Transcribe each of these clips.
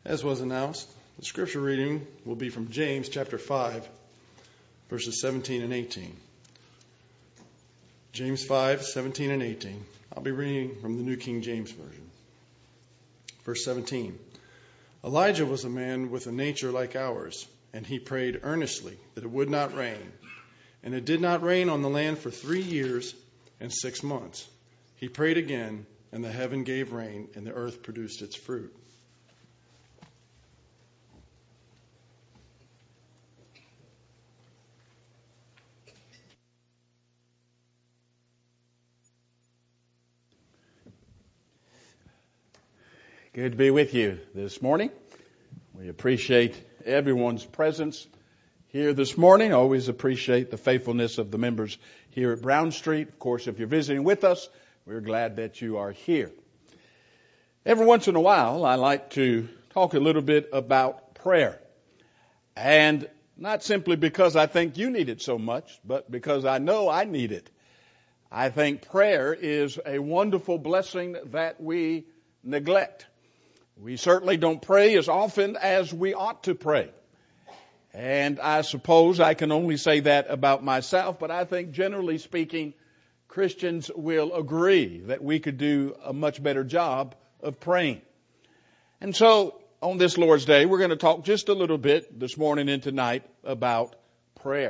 As was announced, the scripture reading will be from James chapter 5, verses 17 and 18. James 5, 17 and 18. I'll be reading from the New King James Version. Verse 17. Elijah was a man with a nature like ours, and he prayed earnestly that it would not rain. And it did not rain on the land for 3 years and 6 months. He prayed again, and the heaven gave rain, and the earth produced its fruit. Good to be with you this morning. We appreciate everyone's presence here this morning. Always appreciate the faithfulness of the members here at Brown Street. Of course, if you're visiting with us, we're glad that you are here. Every once in a while, I like to talk a little bit about prayer. And not simply because I think you need it so much, but because I know I need it. I think prayer is a wonderful blessing that we neglect. We certainly don't pray as often as we ought to pray. And I suppose I can only say that about myself, but I think generally speaking, Christians will agree that we could do a much better job of praying. And so, on this Lord's Day, we're going to talk just a little bit this morning and tonight about prayer.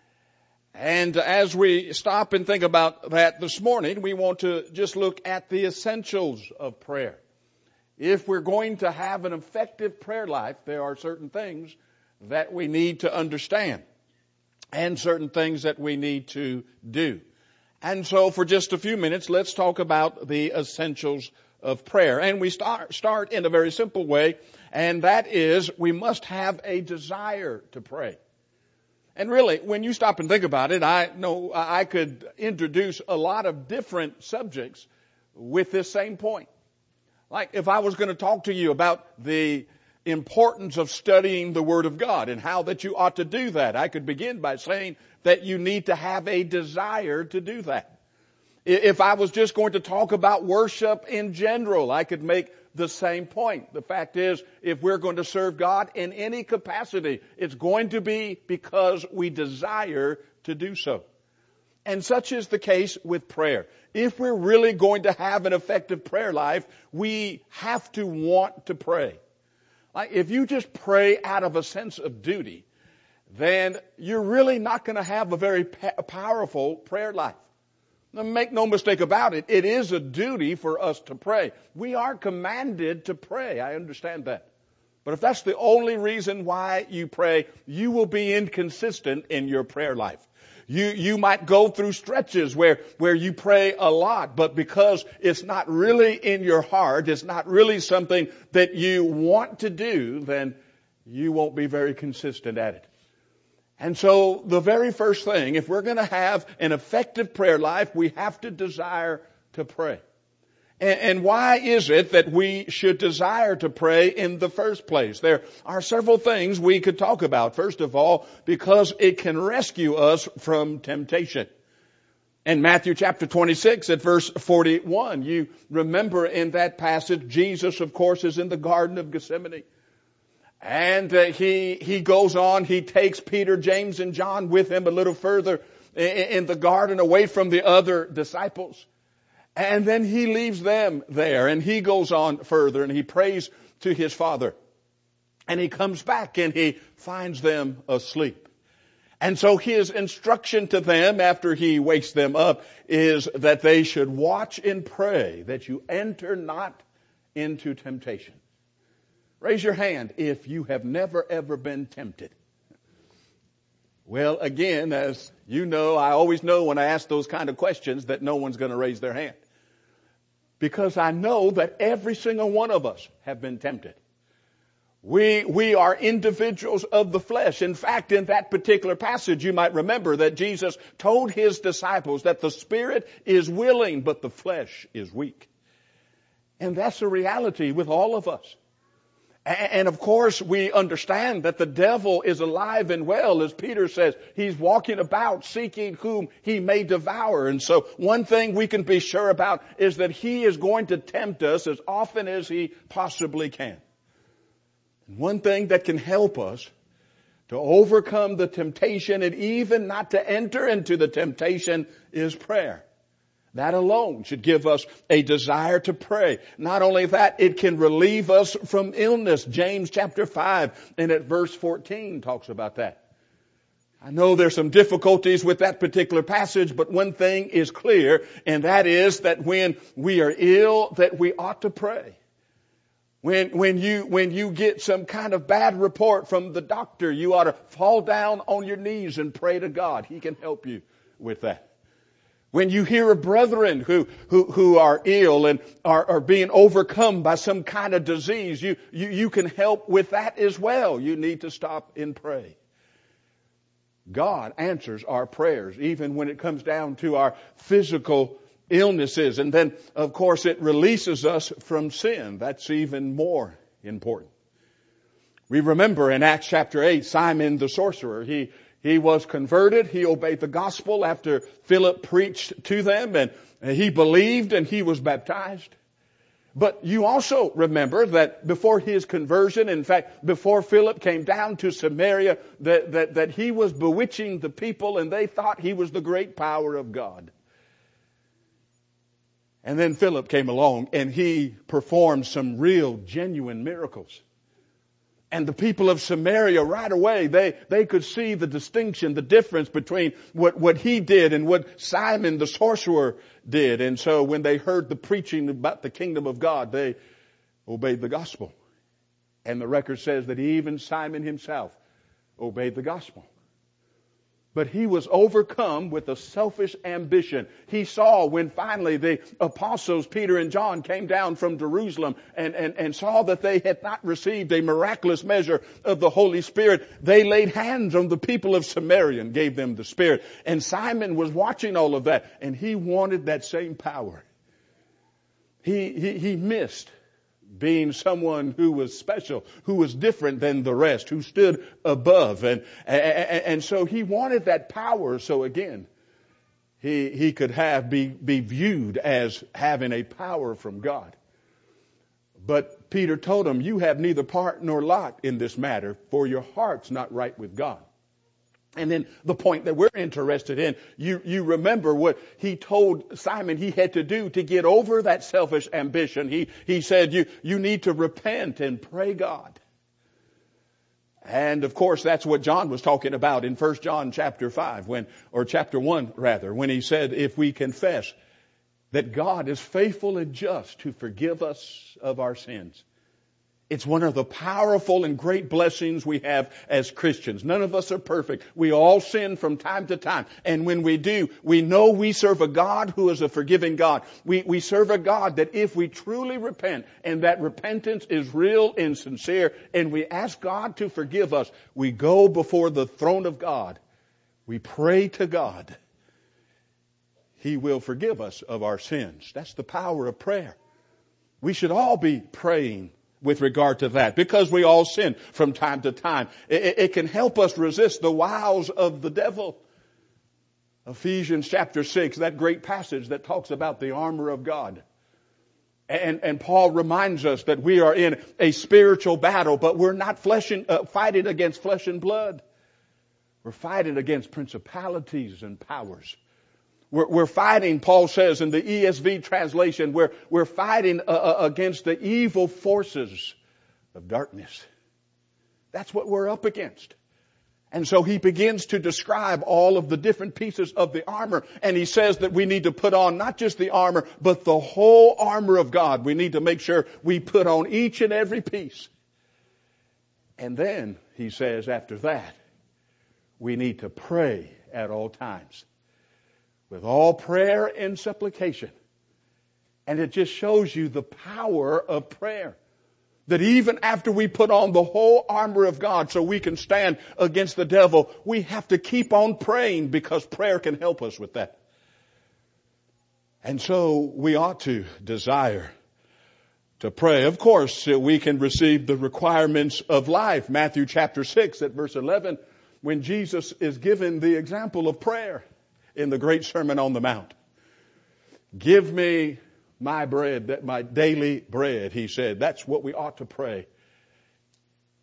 And as we stop and think about that this morning, we want to just look at the essentials of prayer. If we're going to have an effective prayer life, there are certain things that we need to understand and certain things that we need to do. And so for just a few minutes, let's talk about the essentials of prayer. And we start in a very simple way, and that is we must have a desire to pray. And really, when you stop and think about it, I know I could introduce a lot of different subjects with this same point. Like if I was going to talk to you about the importance of studying the Word of God and how that you ought to do that, I could begin by saying that you need to have a desire to do that. If I was just going to talk about worship in general, I could make the same point. The fact is, if we're going to serve God in any capacity, it's going to be because we desire to do so. And such is the case with prayer. If we're really going to have an effective prayer life, we have to want to pray. Like if you just pray out of a sense of duty, then you're really not going to have a very powerful prayer life. Now, make no mistake about it, it is a duty for us to pray. We are commanded to pray. I understand that. But if that's the only reason why you pray, you will be inconsistent in your prayer life. You might go through stretches where you pray a lot, but because it's not really in your heart, it's not really something that you want to do, then you won't be very consistent at it. And so the very first thing, if we're going to have an effective prayer life, we have to desire to pray. And why is it that we should desire to pray in the first place? There are several things we could talk about. First of all, because it can rescue us from temptation. In Matthew chapter 26 at verse 41, you remember in that passage, Jesus, of course, is in the Garden of Gethsemane. And he goes on, he takes Peter, James, and John with him a little further in the garden away from the other disciples. And then he leaves them there and he goes on further and he prays to his Father. And he comes back and he finds them asleep. And so his instruction to them after he wakes them up is that they should watch and pray that you enter not into temptation. Raise your hand if you have never ever been tempted. Well, again, as you know, I always know when I ask those kind of questions that no one's going to raise their hand. Because I know that every single one of us have been tempted. We are individuals of the flesh. In fact, in that particular passage, you might remember that Jesus told his disciples that the spirit is willing, but the flesh is weak. And that's a reality with all of us. And of course, we understand that the devil is alive and well, as Peter says. He's walking about seeking whom he may devour. And so one thing we can be sure about is that he is going to tempt us as often as he possibly can. One thing that can help us to overcome the temptation and even not to enter into the temptation is prayer. That alone should give us a desire to pray. Not only that, it can relieve us from illness. James chapter 5 and at verse 14 talks about that. I know there's some difficulties with that particular passage, but one thing is clear, and that is that when we are ill, that we ought to pray. When you get some kind of bad report from the doctor, you ought to fall down on your knees and pray to God. He can help you with that. When you hear of brethren who are ill and are being overcome by some kind of disease, you can help with that as well. You need to stop and pray. God answers our prayers, even when it comes down to our physical illnesses. And then, of course, it releases us from sin. That's even more important. We remember in Acts chapter 8, Simon the sorcerer, he was converted. He obeyed the gospel after Philip preached to them, and he believed and he was baptized. But you also remember that before his conversion, in fact, before Philip came down to Samaria, that he was bewitching the people and they thought he was the great power of God. And then Philip came along and he performed some real, genuine miracles. And the people of Samaria right away, they could see the distinction, the difference between what he did and what Simon the sorcerer did. And so when they heard the preaching about the kingdom of God, they obeyed the gospel. And the record says that even Simon himself obeyed the gospel. But he was overcome with a selfish ambition. He saw when finally the apostles, Peter and John, came down from Jerusalem and saw that they had not received a miraculous measure of the Holy Spirit. They laid hands on the people of Samaria and gave them the Spirit. And Simon was watching all of that, and he wanted that same power. He missed being someone who was special, who was different than the rest, who stood above. And so he wanted that power. So again, he could be viewed as having a power from God. But Peter told him, you have neither part nor lot in this matter, for your heart's not right with God. And then the point that we're interested in, you remember what he told Simon he had to do to get over that selfish ambition. He said, you need to repent and pray God. And of course, that's what John was talking about in 1 John chapter 5, chapter 1 rather, when he said, if we confess that God is faithful and just to forgive us of our sins. It's one of the powerful and great blessings we have as Christians. None of us are perfect. We all sin from time to time. And when we do, we know we serve a God who is a forgiving God. We serve a God that if we truly repent, and that repentance is real and sincere, and we ask God to forgive us, we go before the throne of God. We pray to God. He will forgive us of our sins. That's the power of prayer. We should all be praying with regard to that, because we all sin from time to time. It can help us resist the wiles of the devil. Ephesians chapter 6, that great passage that talks about the armor of God. And Paul reminds us that we are in a spiritual battle, but we're not fighting against flesh and blood. We're fighting against principalities and powers. We're fighting, Paul says in the ESV translation, we're fighting against the evil forces of darkness. That's what we're up against. And so he begins to describe all of the different pieces of the armor. And he says that we need to put on not just the armor, but the whole armor of God. We need to make sure we put on each and every piece. And then he says after that, we need to pray at all times, with all prayer and supplication. And it just shows you the power of prayer. That even after we put on the whole armor of God so we can stand against the devil, we have to keep on praying, because prayer can help us with that. And so we ought to desire to pray. Of course, we can receive the requirements of life. Matthew chapter 6 at verse 11, when Jesus is given the example of prayer in the great Sermon on the Mount. Give me my bread, my daily bread, he said. That's what we ought to pray.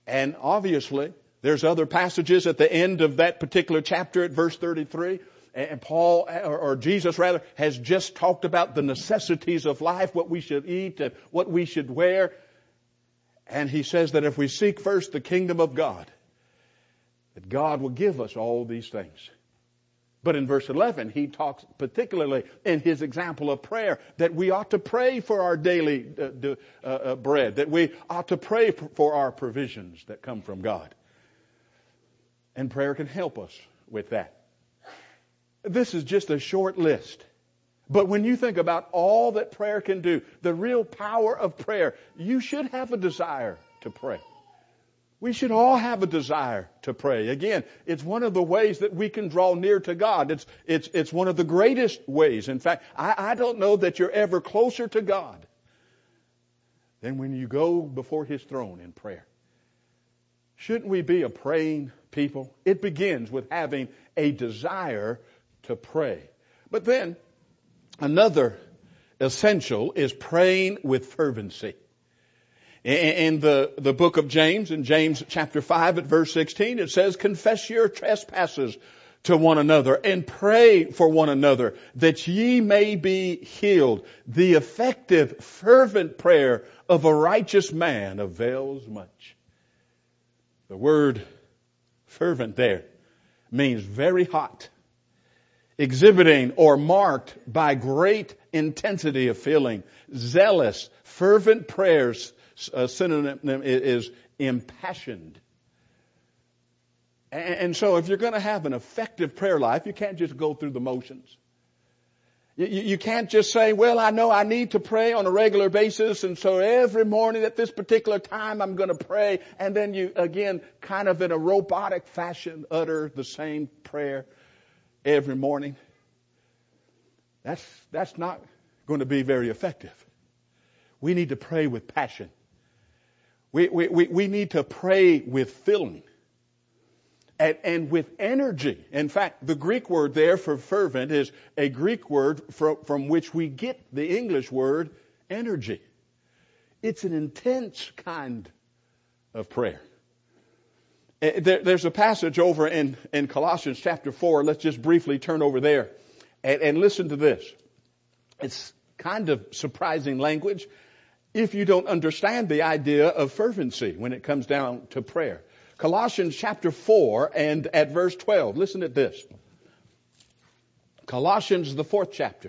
And obviously, there's other passages at the end of that particular chapter at verse 33. And Paul, or Jesus rather, has just talked about the necessities of life, what we should eat and what we should wear. And he says that if we seek first the kingdom of God, that God will give us all these things. But in verse 11, he talks particularly in his example of prayer that we ought to pray for our daily bread, that we ought to pray for our provisions that come from God. And prayer can help us with that. This is just a short list. But when you think about all that prayer can do, the real power of prayer, you should have a desire to pray. We should all have a desire to pray. Again, it's one of the ways that we can draw near to God. It's one of the greatest ways. In fact, I don't know that you're ever closer to God than when you go before His throne in prayer. Shouldn't we be a praying people? It begins with having a desire to pray. But then, another essential is praying with fervency. In the book of James, in James chapter 5 at verse 16, it says, confess your trespasses to one another and pray for one another that ye may be healed. The effective, fervent prayer of a righteous man avails much. The word fervent there means very hot, exhibiting or marked by great intensity of feeling. Zealous, fervent prayers, synonym is impassioned. And so if you're going to have an effective prayer life, you can't just go through the motions. You can't just say, well, I know I need to pray on a regular basis, and so every morning at this particular time I'm going to pray, and then you, again, kind of in a robotic fashion, utter the same prayer every morning. That's not going to be very effective. We need to pray with passion. We need to pray with feeling and with energy. In fact, the Greek word there for fervent is a Greek word from which we get the English word energy. It's an intense kind of prayer. There's a passage over in Colossians chapter 4. Let's just briefly turn over there and listen to this. It's kind of surprising language if you don't understand the idea of fervency when it comes down to prayer. Colossians chapter 4 and at verse 12. Listen to this. Colossians, the 4th chapter.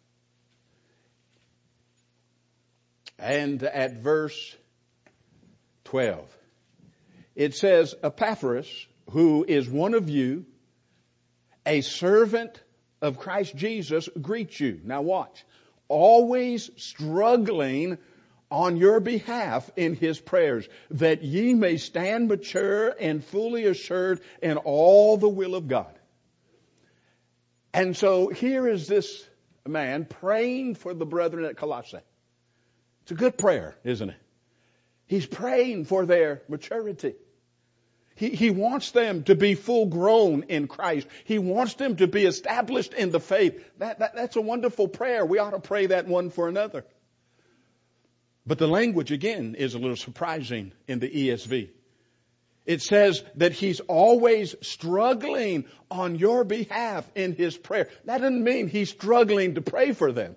And at verse 12. It says, Epaphras, who is one of you, a servant of Christ Jesus, greets you. Now watch. Always struggling on your behalf in his prayers, that ye may stand mature and fully assured in all the will of God. And so here is this man praying for the brethren at Colossae. It's a good prayer, isn't it? He's praying for their maturity. He wants them to be full grown in Christ. He wants them to be established in the faith. That's a wonderful prayer. We ought to pray that one for another. But the language, again, is a little surprising in the ESV. It says that he's always struggling on your behalf in his prayer. That doesn't mean he's struggling to pray for them.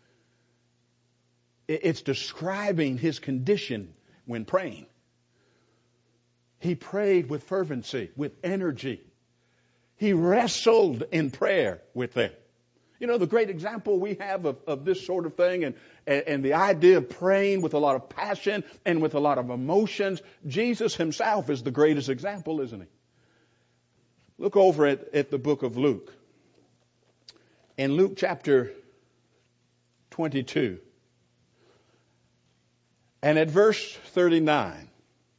It's describing his condition when praying. He prayed with fervency, with energy. He wrestled in prayer with them. You know, the great example we have of this sort of thing and the idea of praying with a lot of passion and with a lot of emotions, Jesus himself is the greatest example, isn't he? Look over at the book of Luke. In Luke chapter 22 and at verse 39.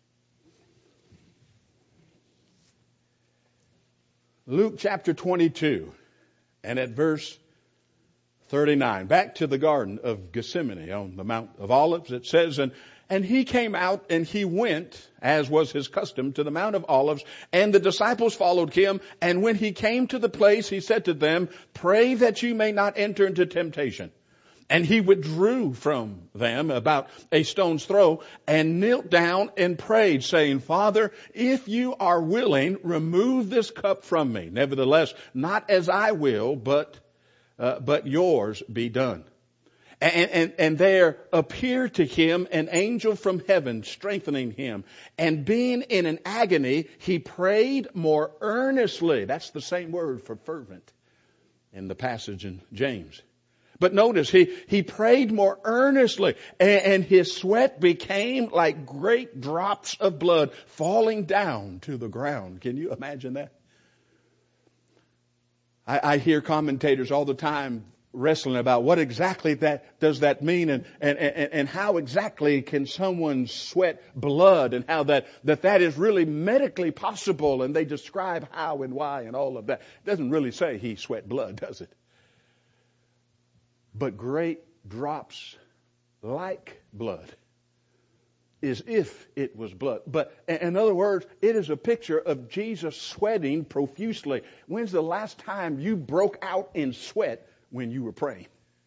Luke chapter 22 and at verse 39. Back to the Garden of Gethsemane on the Mount of Olives. It says, and he came out and he went, as was his custom, to the Mount of Olives, and the disciples followed him. And when he came to the place, he said to them, pray that you may not enter into temptation. And he withdrew from them about a stone's throw and knelt down and prayed, saying, Father, if you are willing, remove this cup from me. Nevertheless, not as I will, but yours be done. And there appeared to him an angel from heaven, strengthening him. And being in an agony, he prayed more earnestly. That's the same word for fervent in the passage in James. But notice, he prayed more earnestly, and his sweat became like great drops of blood falling down to the ground. Can you imagine that? I hear commentators all the time wrestling about what exactly does that mean, and how exactly can someone sweat blood, and how that is really medically possible, and they describe how and why and all of that. It doesn't really say he sweat blood, does it? But great drops like blood, as if it was blood. But in other words, it is a picture of Jesus sweating profusely. When's the last time you broke out in sweat when you were praying?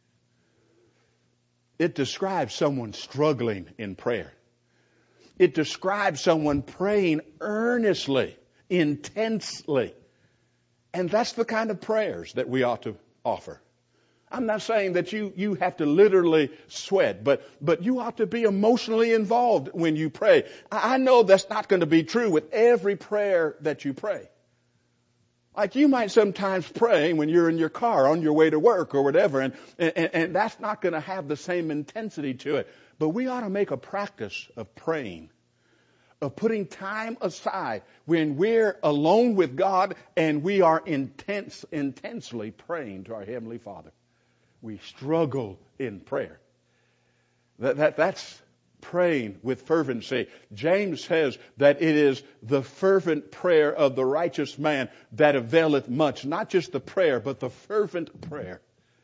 It describes someone struggling in prayer. It describes someone praying earnestly, intensely. And that's the kind of prayers that we ought to offer. I'm not saying that you have to literally sweat, but you ought to be emotionally involved when you pray. I know that's not going to be true with every prayer that you pray. Like you might sometimes pray when you're in your car on your way to work or whatever, and that's not going to have the same intensity to it. But we ought to make a practice of praying, of putting time aside when we're alone with God and we are intensely praying to our Heavenly Father. We struggle in prayer. That's praying with fervency. James says that it is the fervent prayer of the righteous man that availeth much. Not just the prayer, but the fervent prayer.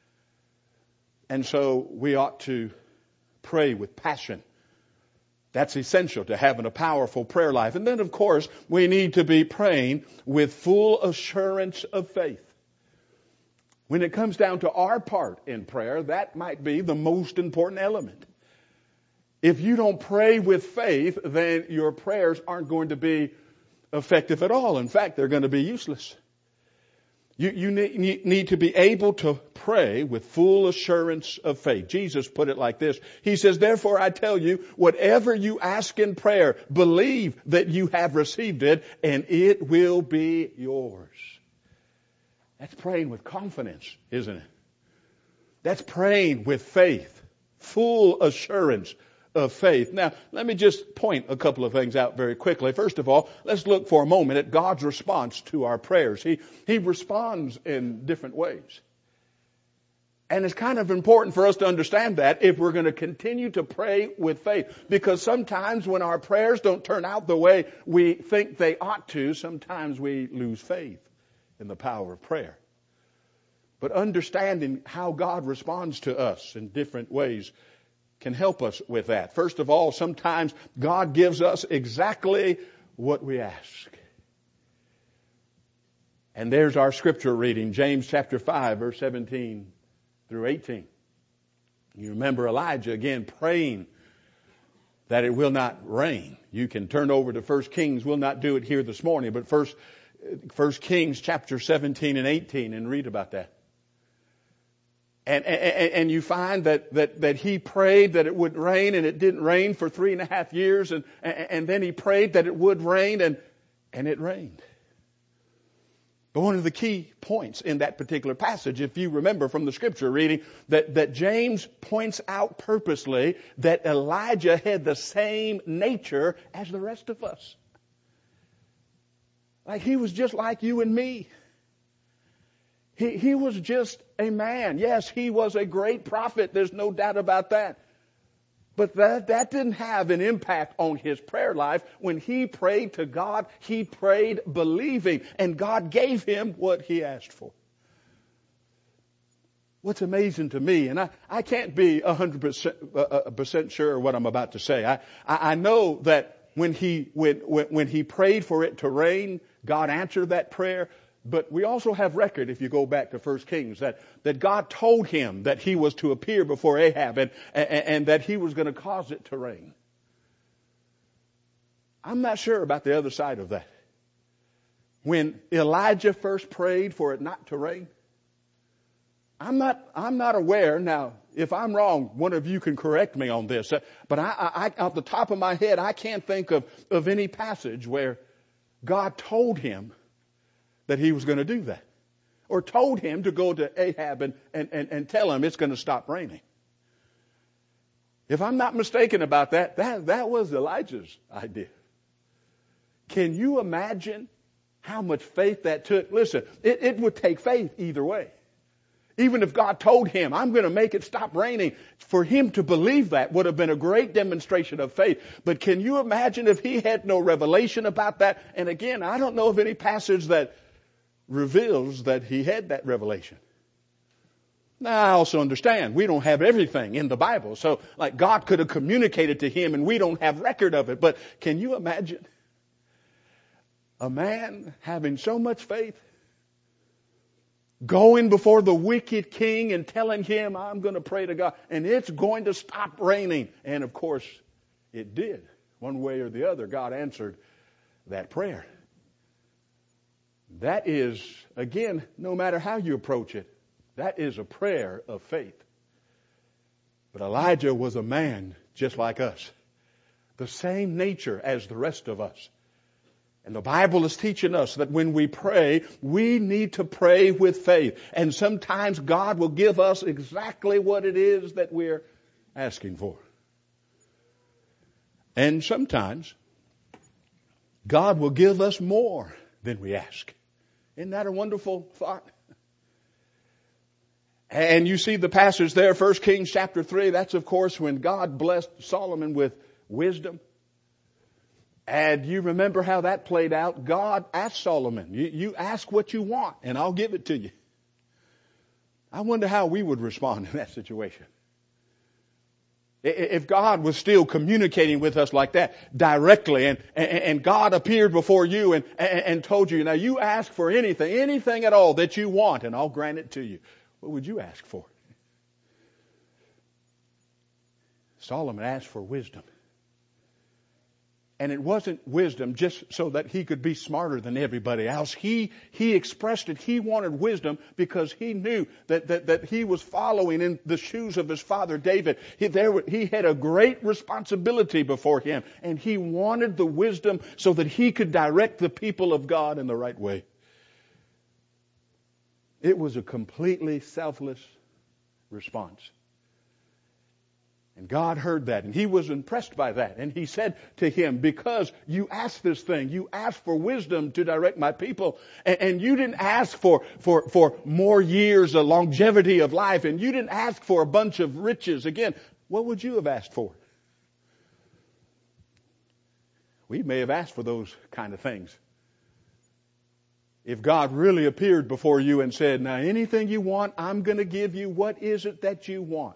And so we ought to pray with passion. That's essential to having a powerful prayer life. And then, of course, we need to be praying with full assurance of faith. When it comes down to our part in prayer, that might be the most important element. If you don't pray with faith, then your prayers aren't going to be effective at all. In fact, they're going to be useless. You need to be able to pray with full assurance of faith. Jesus put it like this. He says, therefore I tell you, whatever you ask in prayer, believe that you have received it, and it will be yours. That's praying with confidence, isn't it? That's praying with faith, full assurance of faith. Now, let me just point a couple of things out very quickly. First of all, let's look for a moment at God's response to our prayers. He responds in different ways. And it's kind of important for us to understand that if we're going to continue to pray with faith. Because sometimes when our prayers don't turn out the way we think they ought to, sometimes we lose faith in the power of prayer. But understanding how God responds to us in different ways can help us with that. First of all, sometimes God gives us exactly what we ask. And there's our scripture reading, James chapter 5, verse 17 through 18. You remember Elijah again praying that it will not rain. You can turn over to 1 Kings. We'll not do it here this morning, but 1 Kings chapter 17 and 18 and read about that. And you find that he prayed that it would rain, and it didn't rain for 3.5 years, and then he prayed that it would rain, and it rained. But one of the key points in that particular passage, if you remember from the scripture reading, that James points out purposely that Elijah had the same nature as the rest of us. Like he was just like you and me. He was just a man. Yes, he was a great prophet. There's no doubt about that. But that didn't have an impact on his prayer life. When he prayed to God, he prayed believing, and God gave him what he asked for. What's amazing to me, and I can't be 100% sure what I'm about to say. I know that when he prayed for it to rain, God answered that prayer. But we also have record, if you go back to 1 Kings, that God told him that he was to appear before Ahab and that he was going to cause it to rain. I'm not sure about the other side of that. When Elijah first prayed for it not to rain, I'm not aware. Now, if I'm wrong, one of you can correct me on this. But I off the top of my head, I can't think of any passage where God told him that he was going to do that. Or told him to go to Ahab and tell him it's going to stop raining. If I'm not mistaken about that was Elijah's idea. Can you imagine how much faith that took? Listen, it would take faith either way. Even if God told him, I'm going to make it stop raining, for him to believe that would have been a great demonstration of faith. But can you imagine if he had no revelation about that? And again, I don't know of any passage that reveals that he had that revelation. Now, I also understand we don't have everything in the Bible. So, like, God could have communicated to him and we don't have record of it. But can you imagine a man having so much faith, going before the wicked king and telling him, I'm going to pray to God, and it's going to stop raining. And of course, it did. One way or the other, God answered that prayer. That is, again, no matter how you approach it, that is a prayer of faith. But Elijah was a man just like us, the same nature as the rest of us. And the Bible is teaching us that when we pray, we need to pray with faith. And sometimes God will give us exactly what it is that we're asking for. And sometimes God will give us more than we ask. Isn't that a wonderful thought? And you see the passage there, 1 Kings chapter 3. That's, of course, when God blessed Solomon with wisdom. And you remember how that played out. God asked Solomon, you ask what you want and I'll give it to you. I wonder how we would respond in that situation. If God was still communicating with us like that directly and God appeared before you and told you, now you ask for anything at all that you want and I'll grant it to you. What would you ask for? Solomon asked for wisdom. And it wasn't wisdom just so that he could be smarter than everybody else. He expressed it. He wanted wisdom because he knew that he was following in the shoes of his father David. He had a great responsibility before him. And he wanted the wisdom so that he could direct the people of God in the right way. It was a completely selfless response. And God heard that, and he was impressed by that. And he said to him, because you asked this thing, you asked for wisdom to direct my people, and you didn't ask for more years, a longevity of life, and you didn't ask for a bunch of riches. Again, what would you have asked for? We may have asked for those kind of things. If God really appeared before you and said, now anything you want, I'm going to give you. What is it that you want?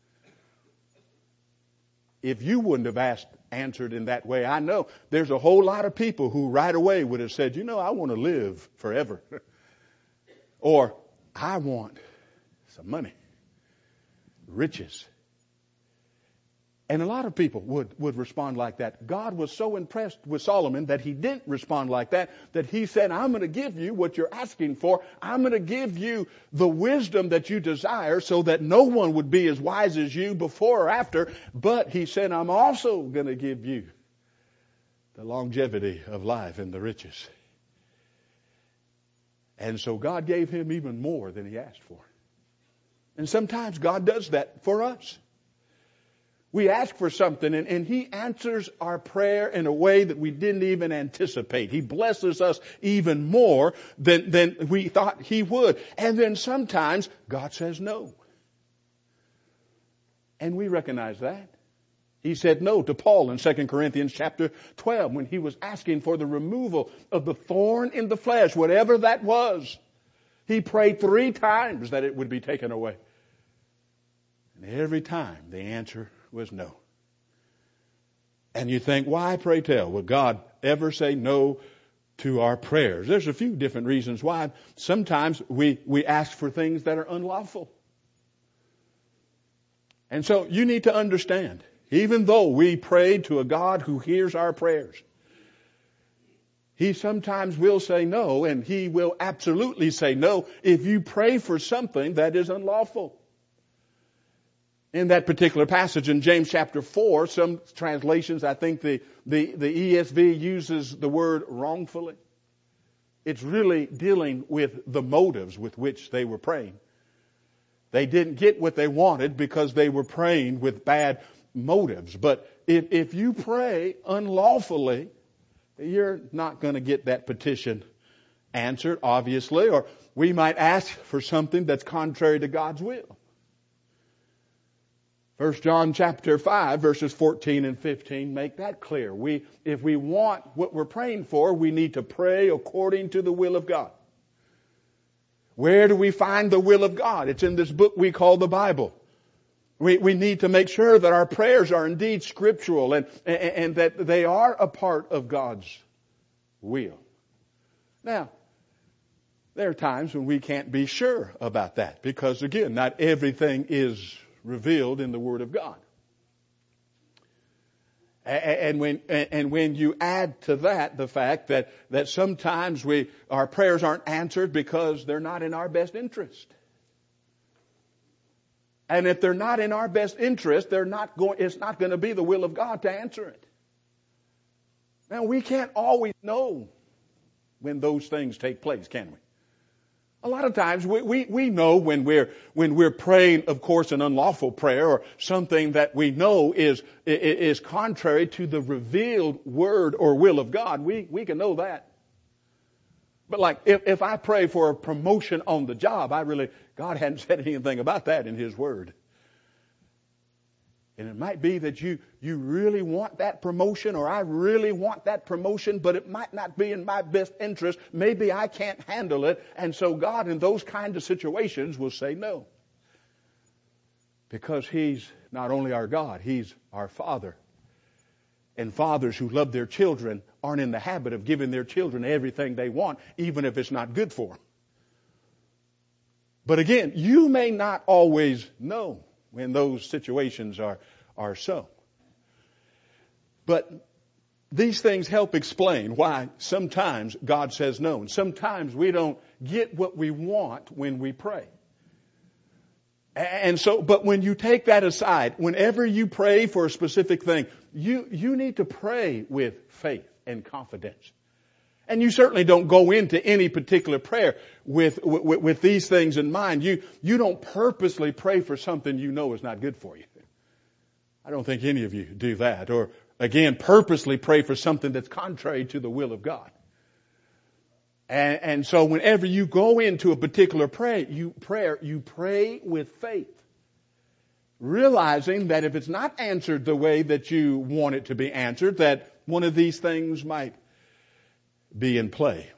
If you wouldn't have answered in that way, I know there's a whole lot of people who right away would have said, I want to live forever. Or, I want some money, riches. And a lot of people would respond like that. God was so impressed with Solomon that he didn't respond like that he said, I'm going to give you what you're asking for. I'm going to give you the wisdom that you desire so that no one would be as wise as you before or after. But he said, I'm also going to give you the longevity of life and the riches. And so God gave him even more than he asked for. And sometimes God does that for us. We ask for something and he answers our prayer in a way that we didn't even anticipate. He blesses us even more than we thought he would. And then sometimes God says no. And we recognize that. He said no to Paul in 2 Corinthians chapter 12 when he was asking for the removal of the thorn in the flesh, whatever that was. He prayed 3 times that it would be taken away. And every time the answer was no. And you think, why, pray tell, would God ever say no to our prayers. There's a few different reasons why. Sometimes we ask for things that are unlawful. And so you need to understand, even though we pray to a God who hears our prayers, He sometimes will say no, and He will absolutely say no if you pray for something that is unlawful. In that particular passage in James chapter 4, some translations, I think the ESV uses the word wrongfully. It's really dealing with the motives with which they were praying. They didn't get what they wanted because they were praying with bad motives. But if you pray unlawfully, you're not going to get that petition answered, obviously, or we might ask for something that's contrary to God's will. 1 John chapter 5 verses 14 and 15 make that clear. If we want what we're praying for, we need to pray according to the will of God. Where do we find the will of God? It's in this book we call the Bible. We need to make sure that our prayers are indeed scriptural and that they are a part of God's will. Now, there are times when we can't be sure about that because, again, not everything is revealed in the Word of God. And when you add to that the fact that sometimes our prayers aren't answered because they're not in our best interest. And if they're not in our best interest, it's not going to be the will of God to answer it. Now, we can't always know when those things take place, can we? A lot of times we know when we're praying, of course, an unlawful prayer or something that we know is contrary to the revealed word or will of God. We can know that. But like if I pray for a promotion on the job, God hadn't said anything about that in His Word. And it might be that you really want that promotion or I really want that promotion, but it might not be in my best interest. Maybe I can't handle it. And so God in those kinds of situations will say no. Because He's not only our God, He's our Father. And fathers who love their children aren't in the habit of giving their children everything they want, even if it's not good for them. But again, you may not always know when those situations are so. But these things help explain why sometimes God says no. And sometimes we don't get what we want when we pray. And so, but when you take that aside, whenever you pray for a specific thing, you need to pray with faith and confidence. And you certainly don't go into any particular prayer with these things in mind. You don't purposely pray for something you know is not good for you. I don't think any of you do that. Or again, purposely pray for something that's contrary to the will of God. And so whenever you go into a particular prayer, you pray with faith. Realizing that if it's not answered the way that you want it to be answered, that one of these things might be in play.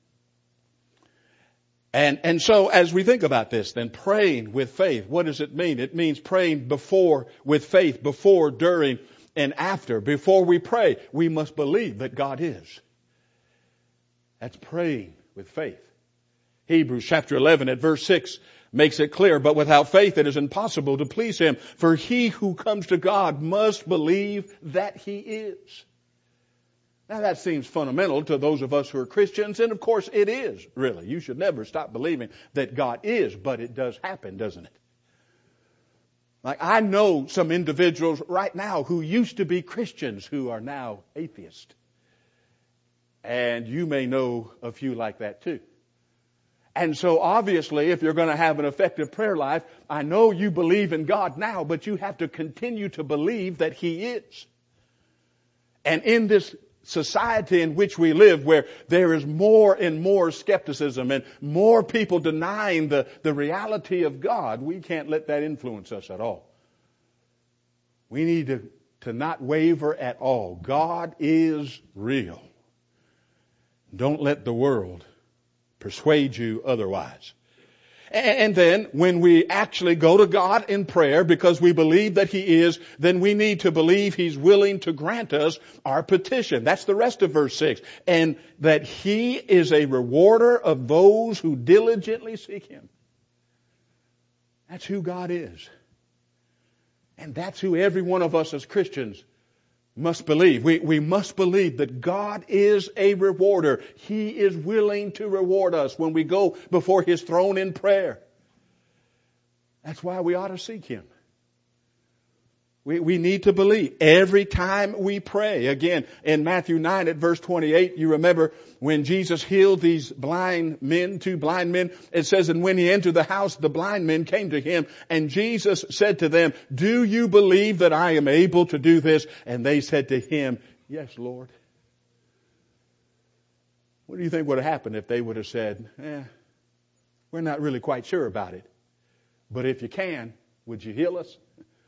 And so as we think about this, then praying with faith, what does it mean? It means praying with faith, before, during, and after. Before we pray, we must believe that God is. That's praying with faith. Hebrews chapter 11 at verse 6 makes it clear, but without faith it is impossible to please Him. For he who comes to God must believe that He is. Now that seems fundamental to those of us who are Christians, and of course it is, really. You should never stop believing that God is, but it does happen, doesn't it? Like I know some individuals right now who used to be Christians who are now atheists. And you may know a few like that too. And so obviously, if you're going to have an effective prayer life, I know you believe in God now, but you have to continue to believe that He is. And in this society in which we live, where there is more and more skepticism and more people denying the reality of God, we can't let that influence us at all. We need to not waver at all. God is real. Don't let the world persuade you otherwise. And then when we actually go to God in prayer because we believe that He is, then we need to believe He's willing to grant us our petition. That's the rest of verse 6. And that He is a rewarder of those who diligently seek Him. That's who God is. And that's who every one of us as Christians must believe. We must believe that God is a rewarder. He is willing to reward us when we go before His throne in prayer. That's why we ought to seek Him. We need to believe every time we pray. Again, in Matthew 9 at verse 28, you remember when Jesus healed these blind men, 2 blind men, it says, and when He entered the house, the blind men came to Him, and Jesus said to them, do you believe that I am able to do this? And they said to Him, yes, Lord. What do you think would have happened if they would have said, we're not really quite sure about it, but if you can, would you heal us?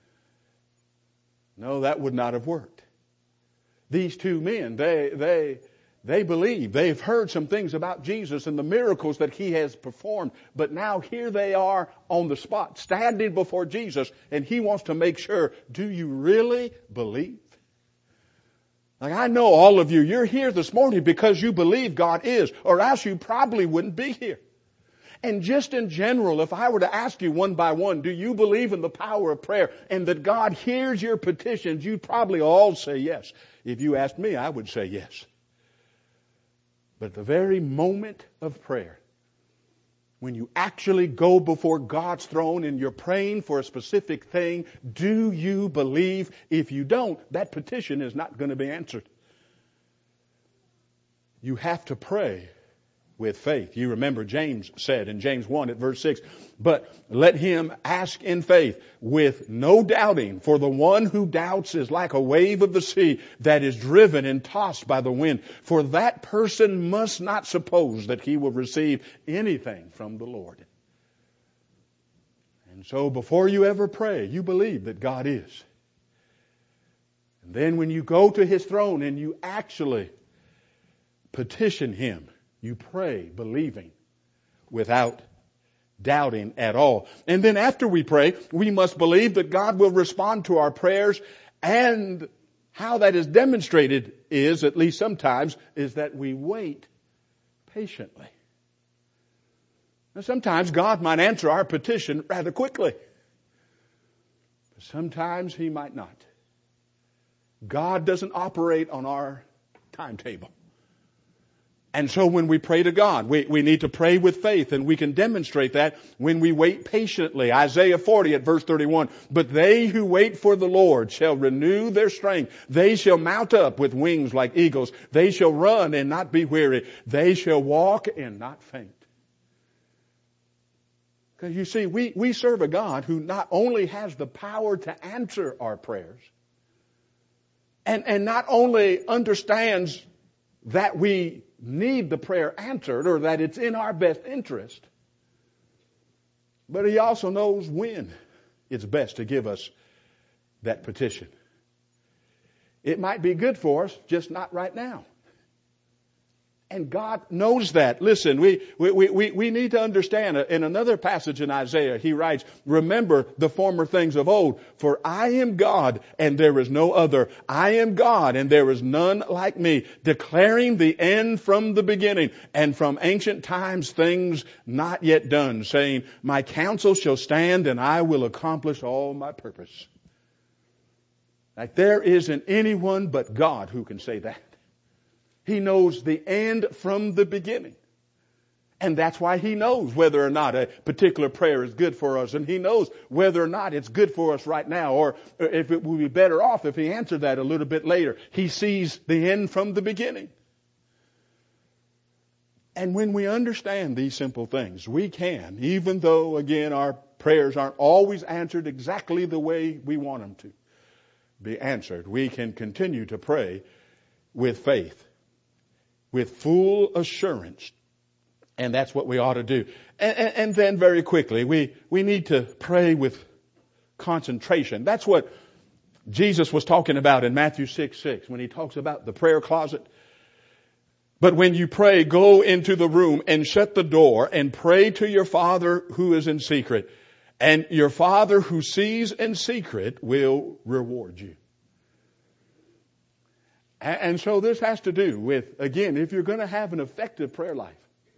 No, that would not have worked. These 2 men, they believe. They've heard some things about Jesus and the miracles that He has performed. But now here they are on the spot, standing before Jesus, and He wants to make sure, do you really believe? Like, I know all of you, you're here this morning because you believe God is, or else you probably wouldn't be here. And just in general, if I were to ask you one by one, do you believe in the power of prayer and that God hears your petitions, you'd probably all say yes. If you asked me, I would say yes. But at the very moment of prayer, when you actually go before God's throne and you're praying for a specific thing, do you believe? If you don't, that petition is not going to be answered. You have to pray with faith. You remember James said in James 1 at verse 6, but let him ask in faith with no doubting, for the one who doubts is like a wave of the sea that is driven and tossed by the wind. For that person must not suppose that he will receive anything from the Lord. And so before you ever pray, you believe that God is. And then when you go to His throne and you actually petition Him, you pray believing without doubting at all. And then after we pray, we must believe that God will respond to our prayers. And how that is demonstrated is, at least sometimes, is that we wait patiently. Now, sometimes God might answer our petition rather quickly. But sometimes He might not. God doesn't operate on our timetable. And so when we pray to God, we need to pray with faith, and we can demonstrate that when we wait patiently. Isaiah 40 at verse 31, but they who wait for the Lord shall renew their strength. They shall mount up with wings like eagles. They shall run and not be weary. They shall walk and not faint. Because you see, we serve a God who not only has the power to answer our prayers, and not only understands that we need the prayer answered or that it's in our best interest, but He also knows when it's best to give us that petition. It might be good for us, just not right now. And God knows that. Listen, we need to understand. In another passage in Isaiah, He writes, remember the former things of old, for I am God and there is no other. I am God and there is none like me, declaring the end from the beginning and from ancient times things not yet done, saying, my counsel shall stand and I will accomplish all my purpose. Like there isn't anyone but God who can say that. He knows the end from the beginning. And that's why He knows whether or not a particular prayer is good for us. And He knows whether or not it's good for us right now, or if it would be better off if He answered that a little bit later. He sees the end from the beginning. And when we understand these simple things, we can, even though, again, our prayers aren't always answered exactly the way we want them to be answered, we can continue to pray with faith, with full assurance. And that's what we ought to do. And then very quickly, we need to pray with concentration. That's what Jesus was talking about in Matthew 6:6 when He talks about the prayer closet. But when you pray, go into the room and shut the door and pray to your Father who is in secret. And your Father who sees in secret will reward you. And so this has to do with, again, if you're going to have an effective prayer life,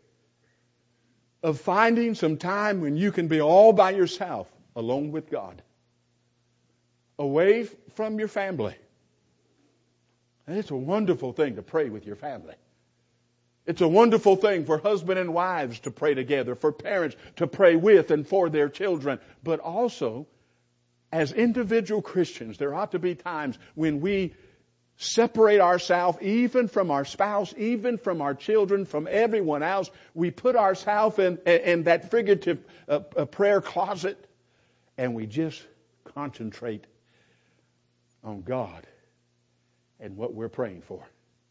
of finding some time when you can be all by yourself, alone with God, away from your family. And it's a wonderful thing to pray with your family. It's a wonderful thing for husband and wives to pray together, for parents to pray with and for their children. But also, as individual Christians, there ought to be times when we separate ourselves even from our spouse, even from our children, from everyone else. We put ourselves in that figurative prayer closet, and we just concentrate on God and what we're praying for.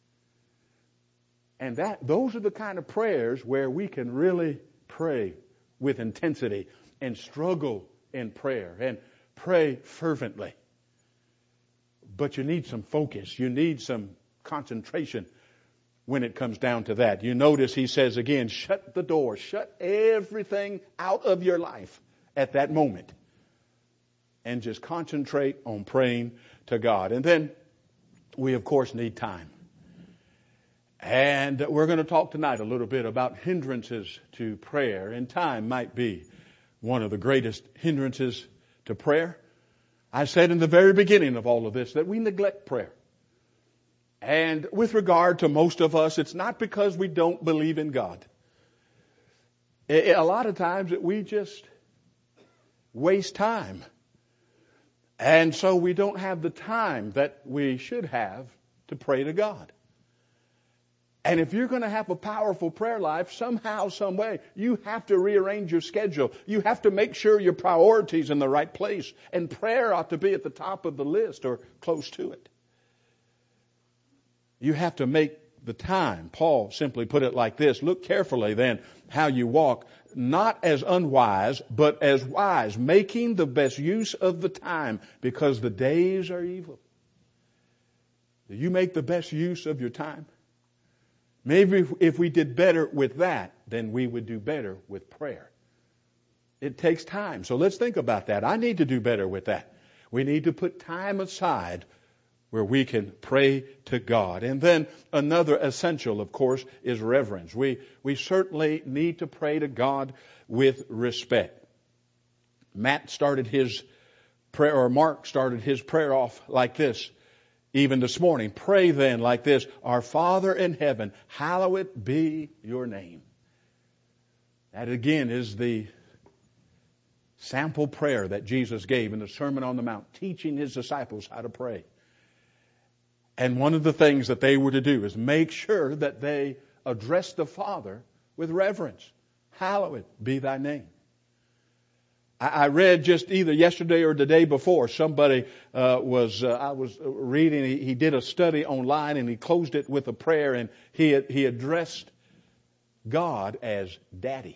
And those are the kind of prayers where we can really pray with intensity and struggle in prayer and pray fervently. But you need some focus. You need some concentration when it comes down to that. You notice he says again, shut the door. Shut everything out of your life at that moment. And just concentrate on praying to God. And then we, of course, need time. And we're going to talk tonight a little bit about hindrances to prayer. And time might be one of the greatest hindrances to prayer. I said in the very beginning of all of this that we neglect prayer. And with regard to most of us, it's not because we don't believe in God. A lot of times we just waste time. And so we don't have the time that we should have to pray to God. And if you're going to have a powerful prayer life, somehow, some way, you have to rearrange your schedule. You have to make sure your priorities in the right place. And prayer ought to be at the top of the list or close to it. You have to make the time. Paul simply put it like this. Look carefully then how you walk, not as unwise, but as wise, making the best use of the time because the days are evil. Do you make the best use of your time? Maybe if we did better with that, then we would do better with prayer. It takes time. So let's think about that. I need to do better with that. We need to put time aside where we can pray to God. And then another essential, of course, is reverence. We certainly need to pray to God with respect. Mark started his prayer off like this. Even this morning, pray then like this, Our Father in heaven, hallowed be your name. That again is the sample prayer that Jesus gave in the Sermon on the Mount, teaching his disciples how to pray. And one of the things that they were to do is make sure that they address the Father with reverence. Hallowed be thy name. I read just either yesterday or the day before, somebody I was reading, he did a study online and he closed it with a prayer and he addressed God as Daddy.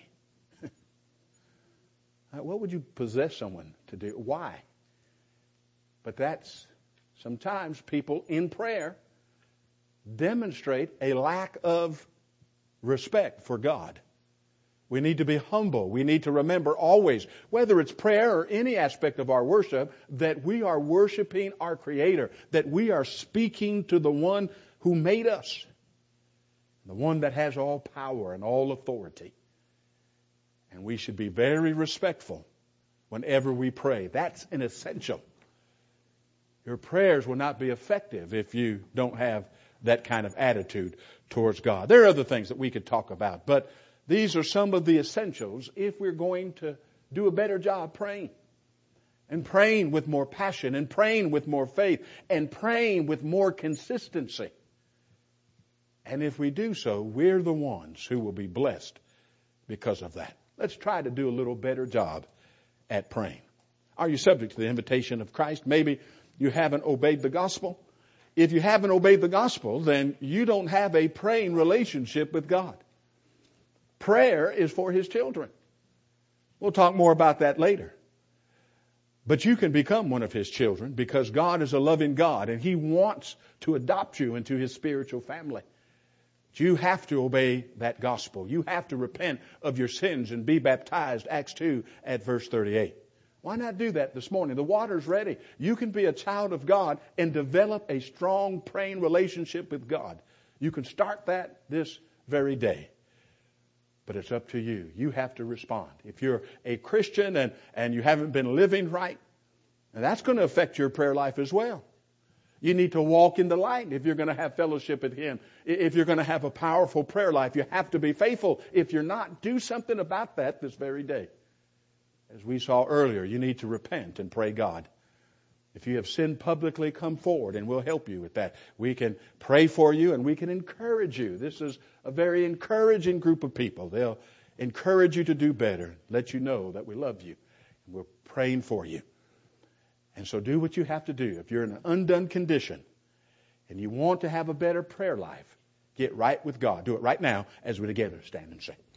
What would you possess someone to do? Why? But that's sometimes people in prayer demonstrate a lack of respect for God. We need to be humble. We need to remember always, whether it's prayer or any aspect of our worship, that we are worshiping our Creator, that we are speaking to the one who made us, the one that has all power and all authority. And we should be very respectful whenever we pray. That's an essential. Your prayers will not be effective if you don't have that kind of attitude towards God. There are other things that we could talk about, but these are some of the essentials if we're going to do a better job praying. And praying with more passion, and praying with more faith, and praying with more consistency. And if we do so, we're the ones who will be blessed because of that. Let's try to do a little better job at praying. Are you subject to the invitation of Christ? Maybe you haven't obeyed the gospel. If you haven't obeyed the gospel, then you don't have a praying relationship with God. Prayer is for His children. We'll talk more about that later. But you can become one of His children because God is a loving God and He wants to adopt you into His spiritual family. You have to obey that gospel. You have to repent of your sins and be baptized, Acts 2 at verse 38. Why not do that this morning? The water's ready. You can be a child of God and develop a strong praying relationship with God. You can start that this very day. But it's up to you. You have to respond. If you're a Christian and you haven't been living right, and that's going to affect your prayer life as well. You need to walk in the light if you're going to have fellowship with Him. If you're going to have a powerful prayer life, you have to be faithful. If you're not, do something about that this very day. As we saw earlier, you need to repent and pray God. If you have sinned publicly, come forward and we'll help you with that. We can pray for you and we can encourage you. This is a very encouraging group of people. They'll encourage you to do better, let you know that we love you. We're praying for you. And so do what you have to do. If you're in an undone condition and you want to have a better prayer life, get right with God. Do it right now as we together stand and sing.